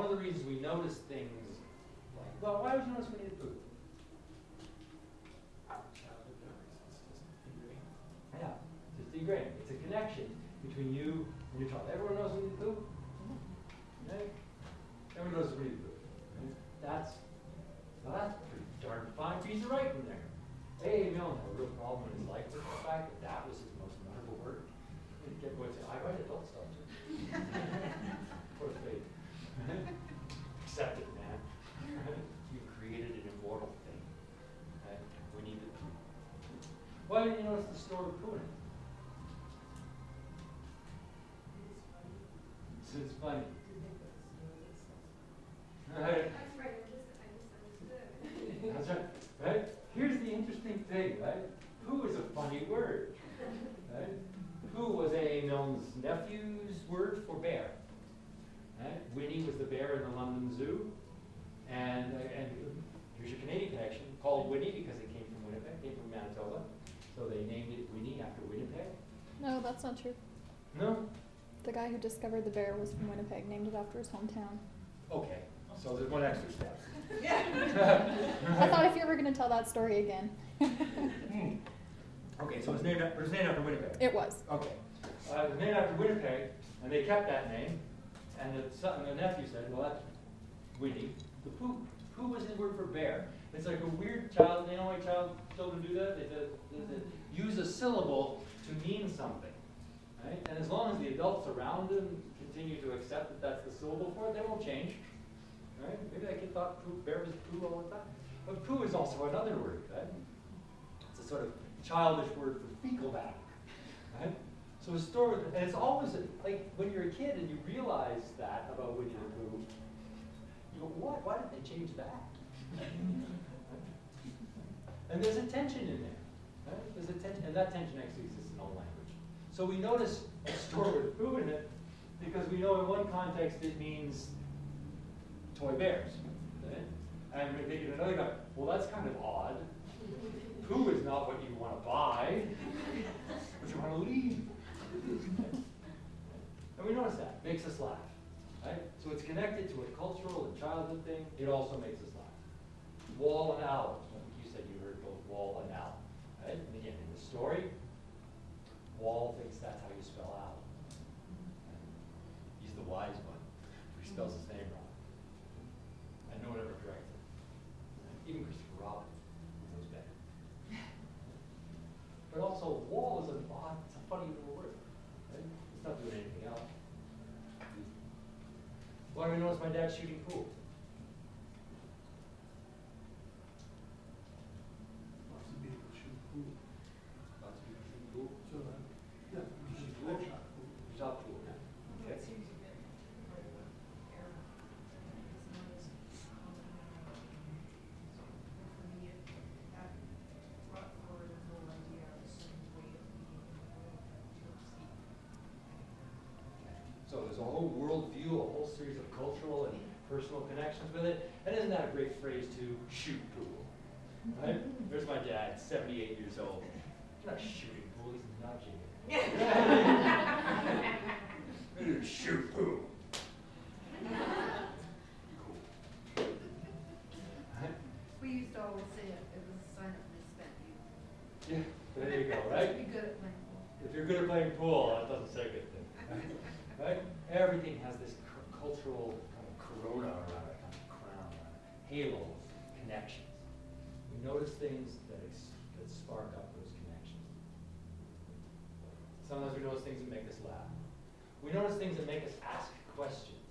of the reasons we notice things like, well, why would you notice Winnie the Pooh? Yeah, just ingrained. It's a connection between you and your child. Everyone knows Winnie the Pooh? Right? Everyone knows Winnie the Pooh. Right? That's a pretty darn fine piece of writing there. A.A. Milne had a real problem in his life with the fact that that was his most memorable work. He kept going saying, I write adult stuff too. Poor fate. Accept it, man. You created an immortal thing. Okay? We need it. Why didn't you notice the story of Pooh in it? It's funny. Right? That's right. Right? Here's the interesting thing, right? Pooh is a funny word. Right? Pooh was A.A. Milne's nephew's word for bear. Right? Winnie was the bear in the London Zoo. And here's your Canadian connection, called Winnie because it came from Winnipeg, came from Manitoba. So they named it Winnie after Winnipeg. No, that's not true. No? The guy who discovered the bear was from Winnipeg, named it after his hometown. Okay, so there's one extra step. I thought if you were going to tell that story again. Okay, so it was named after Winnipeg. It was. Okay. It was named after Winnipeg, and they kept that name. And the son, the nephew said, well, that's Winnie the Pooh. Pooh was his word for bear. It's like a weird child, you know why children do that? They use a syllable to mean something. Right? And as long as the adults around them continue to accept that that's the syllable for it, they won't change. Right? Maybe that kid thought bear was Pooh all the time. But Pooh is also another word. Right? It's a sort of childish word for fecal matter. Right? So a story, and it's always like when you're a kid and you realize that about Winnie the Pooh, you go, what? Why did they change that? And there's a tension in there. Right? There's a tension, and that tension actually exists in all language. So we notice a story with Pooh in it because we know in one context it means toy bears. Right? And we think in another context, well, that's kind of odd. Pooh is not what you want to buy, but you want to leave. And we notice that. Makes us laugh. Right? So it's connected to a cultural and childhood thing. It also makes us laugh. Wall and owl. I think you said you heard both wall and owl. Right? And again, in the story, Wall thinks that's how you spell owl. Right? He's the wise one. He spells his name wrong. And no one ever corrects him. Right? Even Christopher Robin knows better. But also, wall is it's a funny little word. Right? It's not doing anything else. Why do we notice my dad shooting pool? Lots of people shoot pool. Lots of people shoot pool. So, yeah, you should go shot pool. Shot pool. Okay. So there's a whole worldview, a whole series of cultural and personal connections with it. And isn't that a great phrase to shoot pool? Right? There's my dad, 78 years old. He's not shooting pool, he's nudging it. Shoot pool. Cool. Right? We used to always say it was a sign of misspent youth. Yeah, there you go, right? Be good at playing pool. If you're good at playing pool, that doesn't say a good thing. Right? Everything has this cultural kind of corona around it, kind of crown, halo of connections. We notice things that spark up those connections. Sometimes we notice things that make us laugh. We notice things that make us ask questions.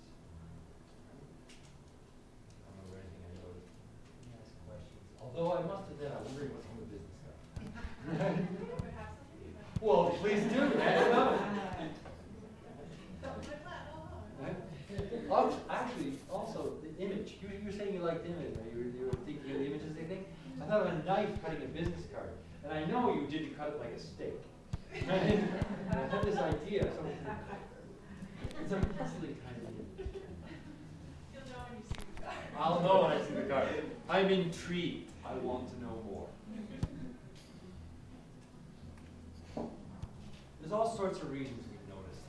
I don't remember anything I noticed. Ask questions. Although I must admit, I'm wondering what's on the business card. Well, please do. Actually, also the image. You were saying you liked image, right? You were thinking of the images they think. I thought of a knife cutting a business card, and I know you didn't cut it like a steak. I had this idea. So it's a puzzling kind of image. You'll know when you see the card. I'll know when I see the card. I'm intrigued. I want to know more. There's all sorts of reasons